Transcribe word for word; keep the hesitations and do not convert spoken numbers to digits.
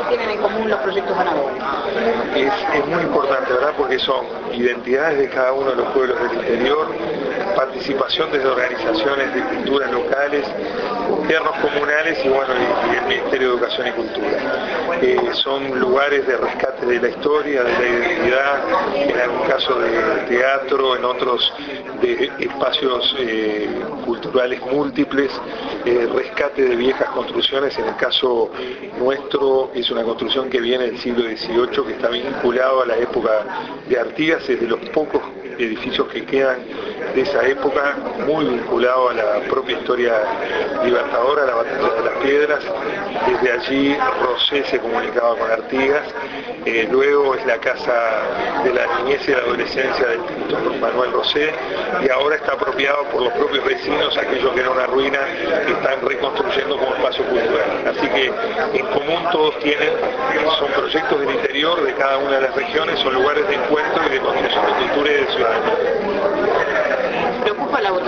tienen en común los proyectos ganadores? Es, es muy importante, ¿verdad? Porque son identidades de cada uno de los pueblos del interior, participación desde organizaciones de culturas locales, gobiernos comunales y bueno, y, y el Ministerio de Educación y Cultura. Eh, son lugares de rescate de la historia, de la identidad, en algún caso de teatro, en otros de espacios eh, culturales múltiples, eh, rescate de viejas construcciones. En el caso nuestro es una construcción que viene del siglo dieciocho, que está vinculado a la época de Artigas, es de los pocos edificios que quedan de esa época, muy vinculado a la propia historia libertadora, a la batalla de las Piedras. Desde allí Rosé se comunicaba con Artigas, eh, luego es la casa de la niñez y la adolescencia del pintor Manuel Rosé, y ahora está apropiado por los propios vecinos, aquello que era una ruina, que están reconstruyendo como espacio cultural. Así que en común todos tienen, son proyectos del interior de cada una de las regiones, son lugares de encuentro y de construcción de cultura y de ciudadanía.